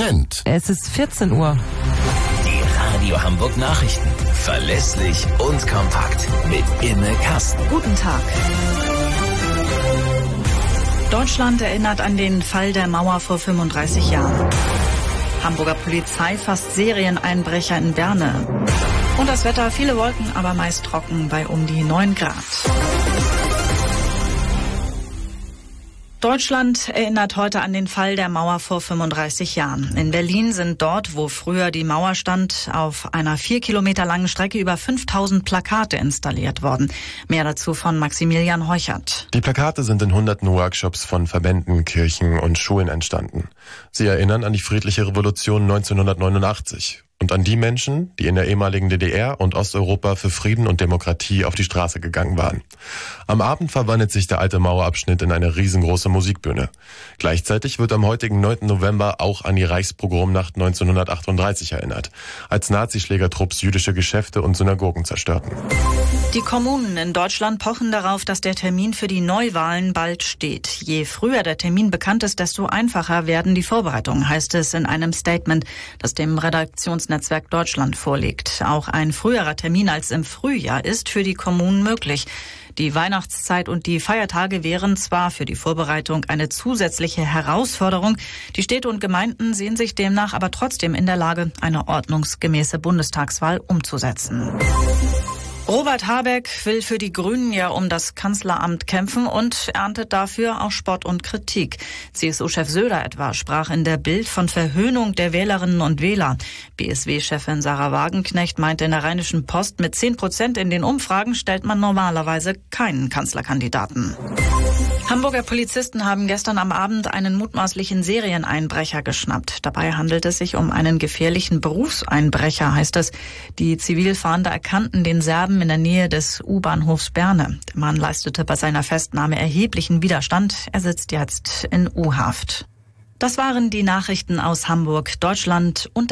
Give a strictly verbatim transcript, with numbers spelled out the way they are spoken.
Trend. Es ist vierzehn Uhr. Die Radio Hamburg Nachrichten. Verlässlich und kompakt. Mit Imme Kasten. Guten Tag. Deutschland erinnert an den Fall der Mauer vor fünfunddreißig Jahren. Hamburger Polizei fasst Serieneinbrecher in Berne. Und das Wetter, viele Wolken, aber meist trocken bei um die neun Grad. Deutschland erinnert heute an den Fall der Mauer vor fünfunddreißig Jahren. In Berlin sind dort, wo früher die Mauer stand, auf einer vier Kilometer langen Strecke über fünftausend Plakate installiert worden. Mehr dazu von Maximilian Heuchert. Die Plakate sind in hunderten Workshops von Verbänden, Kirchen und Schulen entstanden. Sie erinnern an die friedliche Revolution neunzehnhundertneunundachtzig. Und an die Menschen, die in der ehemaligen D D R und Osteuropa für Frieden und Demokratie auf die Straße gegangen waren. Am Abend verwandelt sich der alte Mauerabschnitt in eine riesengroße Musikbühne. Gleichzeitig wird am heutigen neunten November auch an die Reichspogromnacht neunzehnhundertachtunddreißig erinnert, als Nazischlägertrupps jüdische Geschäfte und Synagogen zerstörten. Die Kommunen in Deutschland pochen darauf, dass der Termin für die Neuwahlen bald steht. Je früher der Termin bekannt ist, desto einfacher werden die Vorbereitungen, heißt es in einem Statement, das dem Redaktionsnetzwerk Deutschland vorliegt. Auch ein früherer Termin als im Frühjahr ist für die Kommunen möglich. Die Weihnachtszeit und die Feiertage wären zwar für die Vorbereitung eine zusätzliche Herausforderung, die Städte und Gemeinden sehen sich demnach aber trotzdem in der Lage, eine ordnungsgemäße Bundestagswahl umzusetzen. Robert Habeck will für die Grünen ja um das Kanzleramt kämpfen und erntet dafür auch Spott und Kritik. C S U-Chef Söder etwa sprach in der Bild von Verhöhnung der Wählerinnen und Wähler. B S W-Chefin Sarah Wagenknecht meinte in der Rheinischen Post, mit zehn Prozent in den Umfragen stellt man normalerweise keinen Kanzlerkandidaten. Hamburger Polizisten haben gestern am Abend einen mutmaßlichen Serieneinbrecher geschnappt. Dabei handelt es sich um einen gefährlichen Berufseinbrecher, heißt es. Die Zivilfahnder erkannten den Serben in der Nähe des U-Bahnhofs Berne. Der Mann leistete bei seiner Festnahme erheblichen Widerstand. Er sitzt jetzt in U-Haft. Das waren die Nachrichten aus Hamburg, Deutschland und